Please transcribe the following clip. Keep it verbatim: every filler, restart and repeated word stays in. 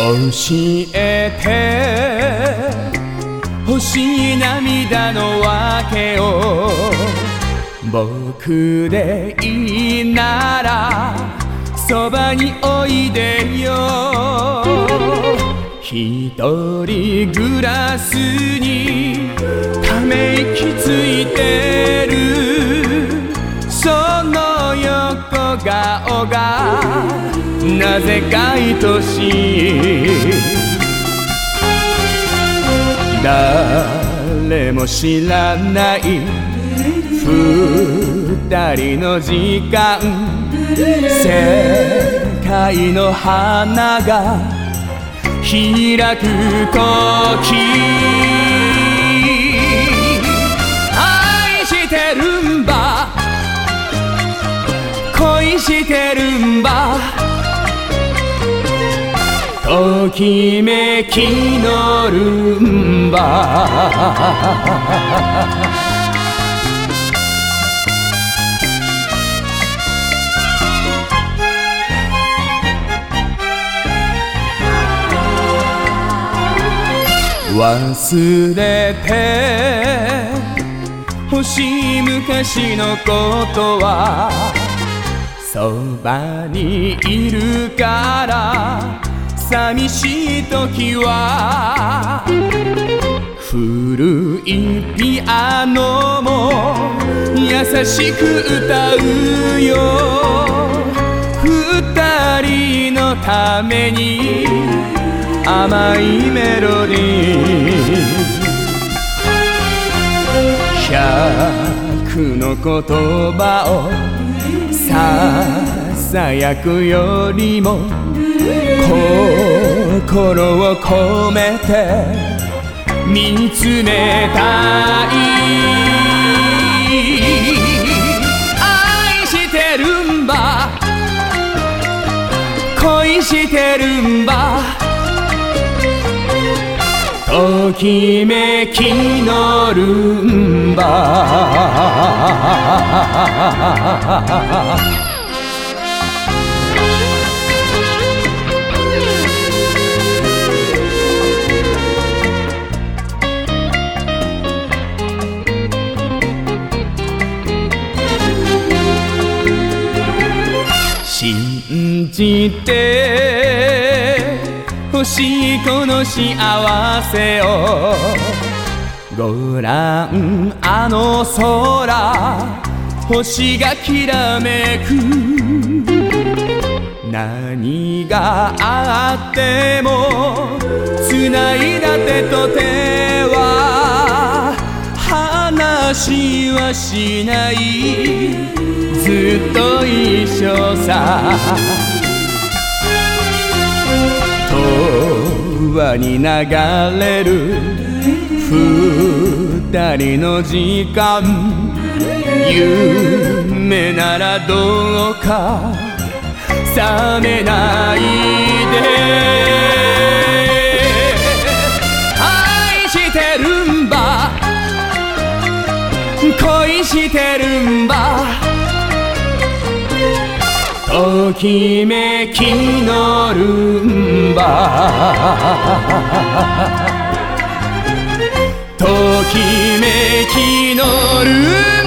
えて欲しい涙の訳を僕でいいならそばにおいでよ。一人グラスにため息ついてるその横顔がなぜか愛しい。誰も知らない二人の時間、世界の花が開くとき、愛してるんば恋してるんばときめきのルンバ。忘れて欲しい昔のことはそばにいるから寂しい時は古いピアノも優しく歌うよ。二人のために甘いメロディー、百の言葉をささやくよりも心を込めて見つめたい。愛してるんば恋してるんばときめきのルンバ。信じて欲しいこの幸せをごらんあの空星がきらめく。何があってもつないだ手と手は話はしない、ずっと一緒さ。永遠に流れる二人の時間、夢ならどうか覚めないで。愛してるんば恋してるんばときめきのルンバ。ときめきのルンバ。